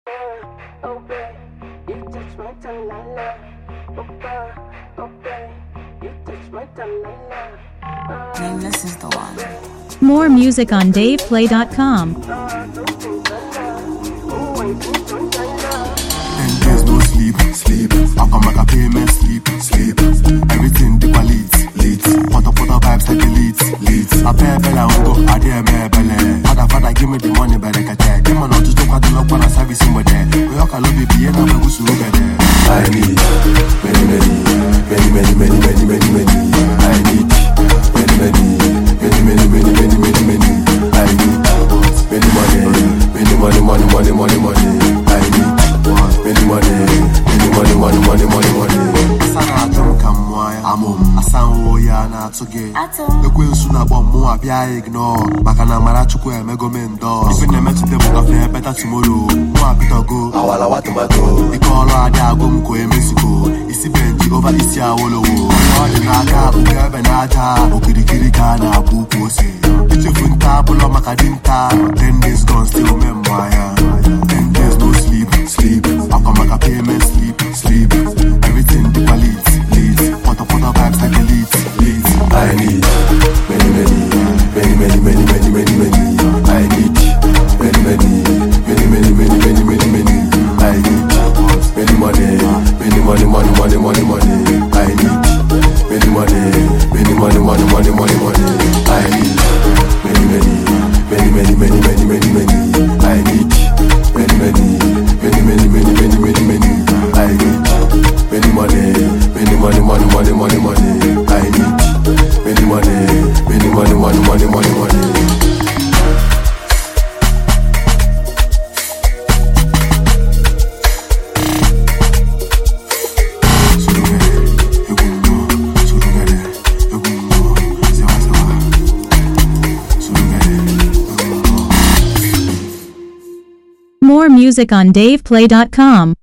This is the one. More music on DavePlay.com. And there's no sleep. I come back a payment, sleep. Everything the quality, leads. Put vibes like leads. I pay bella ungo, I dare me belle. Father, give me the money, better get that. Come on, just don't want to look when I service somebody. We all can love it, and I'm going to look at it. I need many. I need many. I need many money. I need money. Sana don't come why I'm asanwo ya na atoge. Ekwensu na bomb mo abia ignore. Maka na mara chukwu emego mendo. Even na metu dem ka fe better tomorrow. Mo apito go. Awala wa tomato. Ikolo ada agom ko emesiko. Isi benji over isi awolowo. All na aka ugebe na ata. Okirikiri ka na abuku ose. Ichefunta bulo makadinta. 10 days gone still memoir. 10 days no sleep. I come back a payment, sleep. Everything the quality, leads. Put vibes like the leads. I need many. I need many money. I need many money. I need many money. I need More music on DavePlay.com.